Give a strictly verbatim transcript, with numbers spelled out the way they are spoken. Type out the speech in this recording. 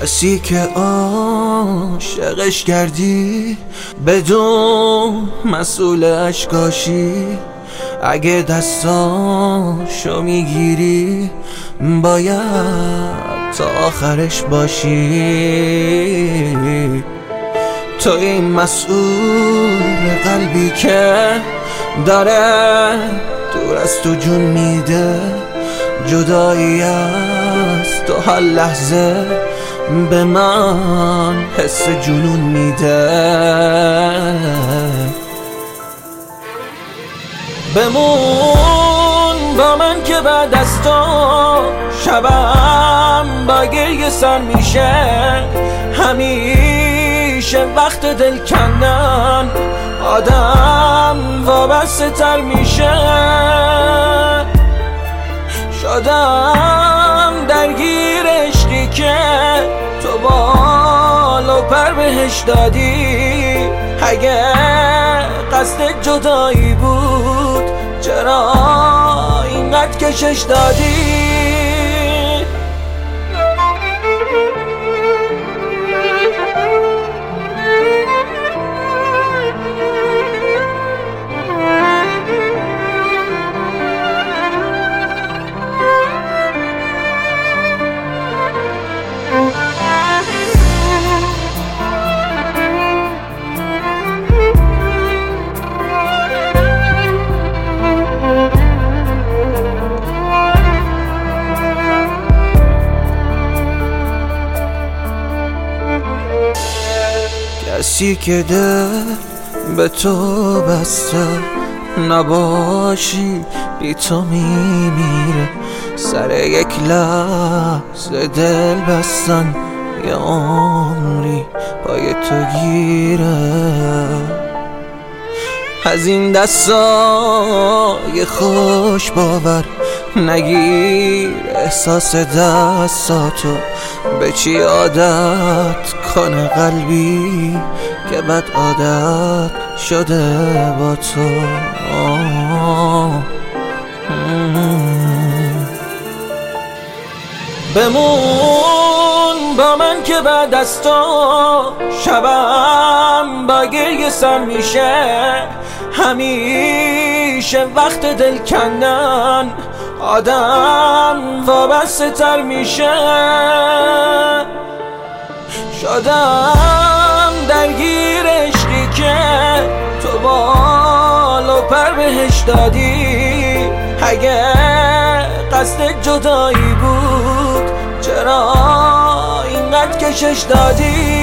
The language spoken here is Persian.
کسی که عاشقش کردی بدون مسئول اشکاشی، اگه دستاشو میگیری باید تا آخرش باشی. تو این مسئول قلبی که داره دور از تو جون میده، جدایی از تو هر لحظه به من حس جنون میده. بمون با من که بعد از تو شبم با گریه سر میشه، همیشه وقت دل کندن آدم وابسته تر میشه. شدم درگیر عشقی که تو بال و پر بهش دادی، اگه قصد جدایی بود چرا اینقدر کشش دادی؟ کسی که دل به تو بسته نباشی بی تو میمیره، سر یک لحظه دل بستن یه عمری پای تو گیره. از این دستای خوش باور نگیر احساس دستاتو، به چی عادت کنه قلبی که بد عادت شده با تو. بمون با من که بعد از تو شبم با گریه سر میشه، همیشه وقت دل کندن آدم وابسته تر میشه. شدم درگیر عشقی که تو بال و پر بهش دادی، اگه قصد جدایی بود چرا اینقدر کشش دادی؟